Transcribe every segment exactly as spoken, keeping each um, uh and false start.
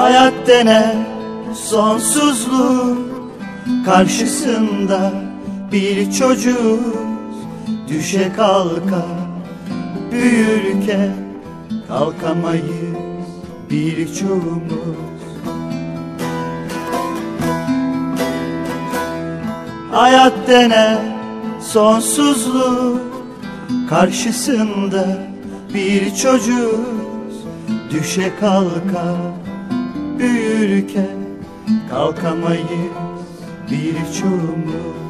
Hayat denen sonsuzluğun karşısında bir çocuğuz, düşe kalka büyürken kalkamayız birçoğumuz. Hayat denen sonsuzluğun karşısında bir çocuğuz, düşe kalka büyürken kalkamayız birçoğumuz.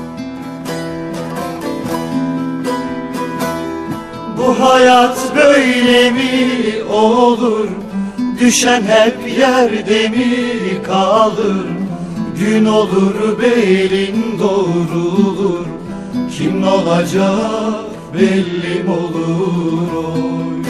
Bu hayat böyle mi olur? Düşen hep yerde mi kalır? Gün olur belin doğrulur, kim olacak belli olur oy.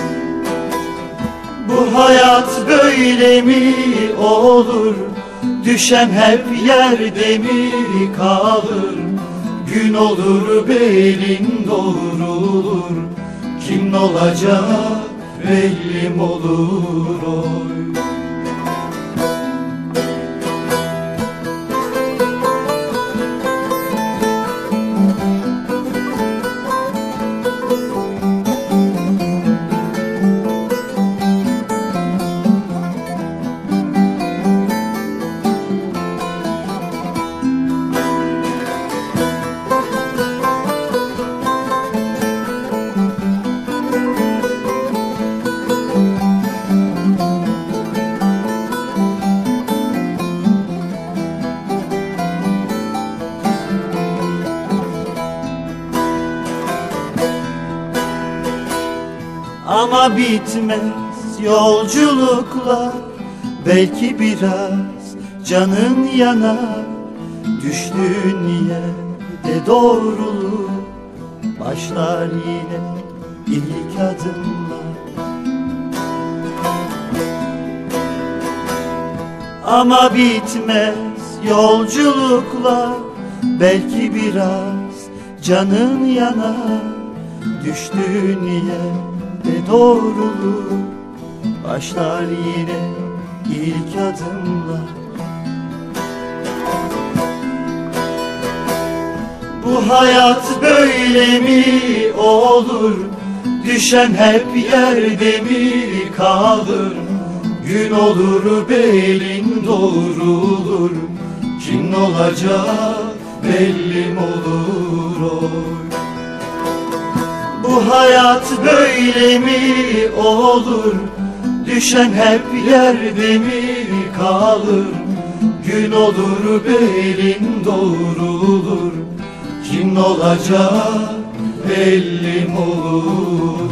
Bu hayat böyle mi olur? Düşen hep yerde mi kalır? Gün olur belin doğrulur, kim olacak belli olur oy. Ama bitmez yolculuklar, belki biraz canın yanar. Düştüğün yerde doğrulur, başlar yine ilk adımlar. Ama bitmez yolculuklar, belki biraz canın yanar. Düştüğün yerde doğrulur, başlar yine ilk adımlar. Bu hayat böyle mi olur? Düşen hep yerde mi kalır? Gün olur belin doğrulur, kim olacak belli olur oy. Bu hayat böyle mi olur? Düşen hep yerde mi kalır? Gün olur belin doğrulur, kim olacak belli olur.